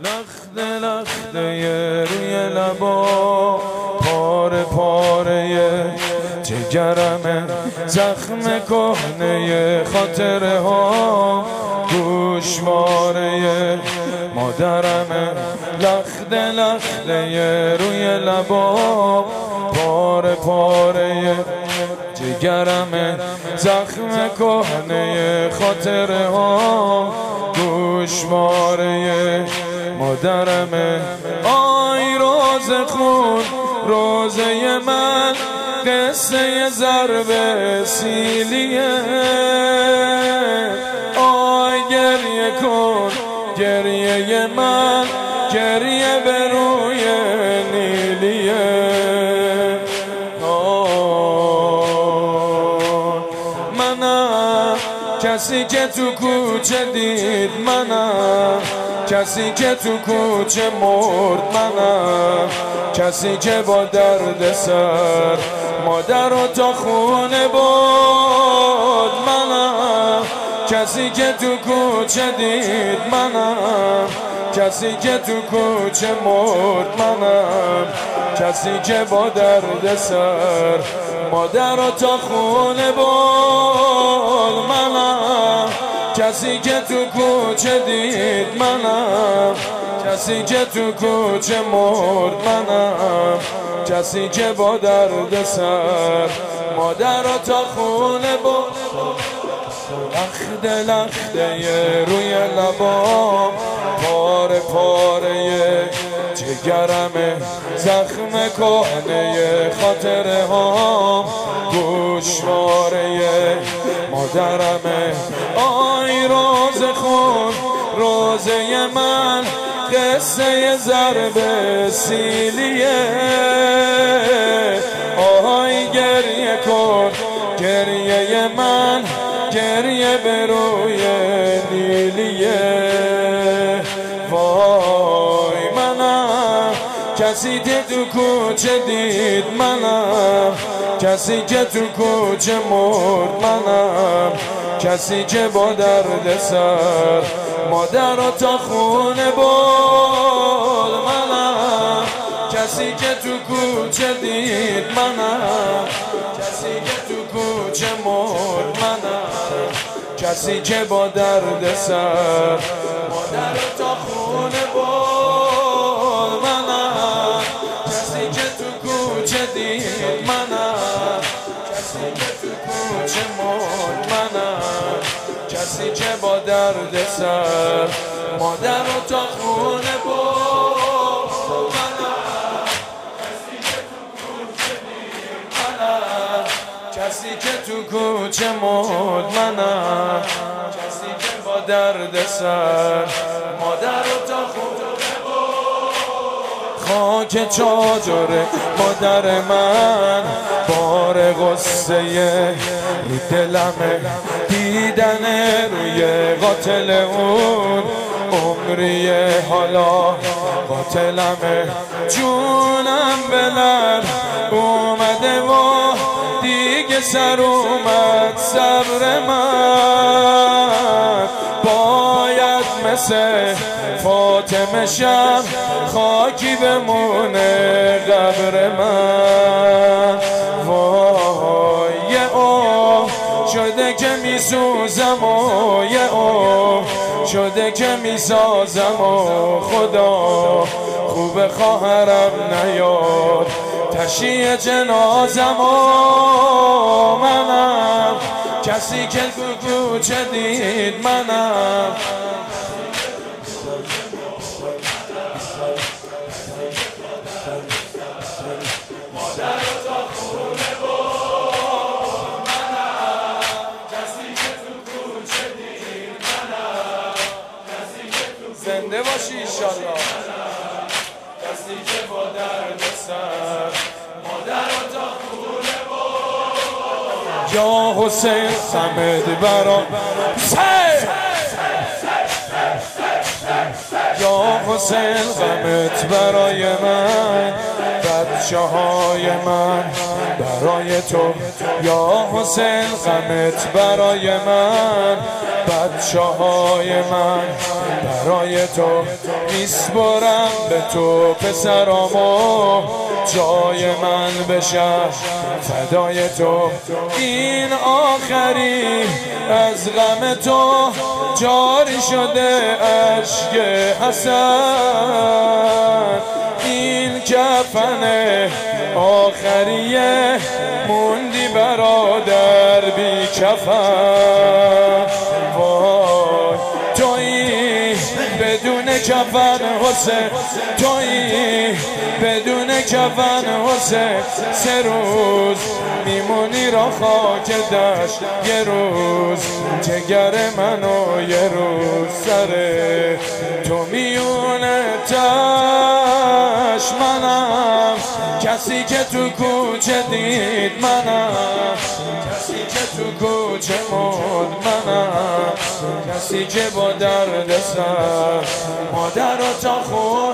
لخته لخته روی لبا، پاره پاره جگرمه، زخم کهنه خاطره ها، گوشواره مادرمه. لخته لخته روی لبا، پاره پاره جگرمه، زخم کهنه خاطره ها، گوشواره مادرمه. آی روز خون روزه من، قصه ضرب سیلیه. آی گریه کن گریه من، گریه به روی نیلیه. منم کسی که تو کوچه دید، منم کسی که تو کوچه مرد، منم کسی که با درد سر مادر رو تا خونه برد. منم کسی که تو کوچه دید، منم کسی که تو کوچه مرد، منم کسی که با درد سر مادر رو تا خونه برد. منم کسی که تو کوچه دید، منم کسی که تو کوچه مرد، منم کسی که با درد سر مادر رو تا خونه برد. لخته لخته روی لبا، پاره پاره جگرمه، زخم کهنه خاطره ها، گوشواره مادرمه. آی روز خون روزه من، قصه ضرب سیلیه. آی گریه کن گریه من، گریه به روی نیلیه. وای منم کسی که تو کوچه دید، منم کسی که تو کوچه مرد، منم کسی که با درد سر مادر رو تا خونه برد. منم کسی که تو کوچه دید، منم کسی که تو کوچه مرد، منم کسی که با درد سر مادر رو تا خونه برد. منم کسی که تو کوچه دید، منم کسی که تو کوچه مرد، منم کسی که با درد سر مادر رو تا خونه برد. منم کسی که تو کوچه دید، منم کسی که تو کوچه مرد، منم کسی که با درد سر مادر رو تا خونه برد. خاک چادر مادر من، بار غصه رو دلمه، دیدن روی قاتل اون عمریه، حالا قاتلمه. جونم بلر اومده و دیگه سر اومد صبر من. باید مثل فاطمه شم، خاکی بمونه قبر من. وای او شده که میسوزم و یه او شده که میسازم و خدا خوب خواهرم نیاد تشییع جنازم. و منم کسی که تو کوچه دید، منم زنده باشی ایشالله. کسی که با درد سر مادر رو تا خونه برد. یا حسین صمد برام، یا یا حسین غمت برای من، بچه های من برای تو. یا حسین غمت برای من، بچه های من برای تو. میسپرم به تو پسرامو، جای من بشه فدای تو. این آخری از غم تو جاری شده اشک حسن. این کفن آخریه موندی برادر بی کفن. وای تویی بدون کفن حسین، تویی بدون کفن حسین. 3 روز میمونی را خاک دشت، یه روز جگر منو، یه روز سر تو میونه تش. منم کسی که تو کوچه دید، منم کسی که تو کوچه مرد، منم کسی که با درد سر مادر رو تا خورد.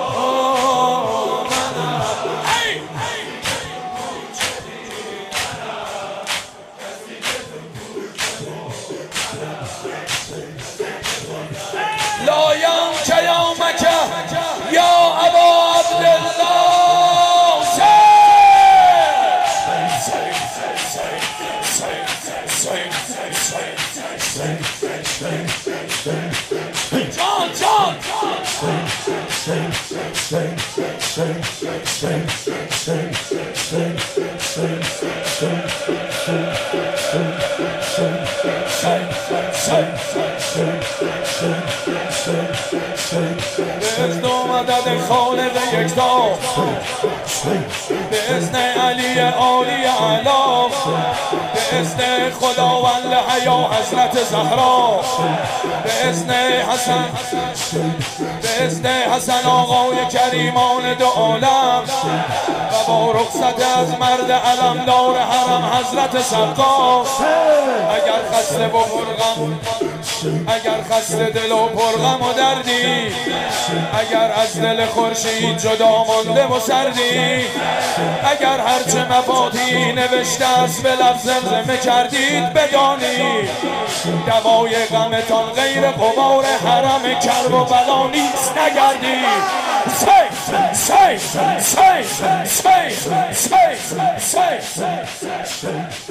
لا يومك يومك يا أبا عبد الله. جان جان بإذن مدد خالق یکتا، بإذن علی عالی اعلا، بإذن خداوند حیا حضرت زهرا، بإذن حسن، بإذن حسن آقای کریمان دو عالم، و با رخصت از مرد علمدار حرم حضرت سقا. اگر خسته و پرغم، اگر خسته دل و پرغم و دردی، اگر از دل خورشید جدا مانده و سردی، اگر هرچه مفاتی نوشته است به لفظ زمزمه کردید، بدانید دوای غمتان غیر غبار حرم کرب و بلا نیست. نگردید Say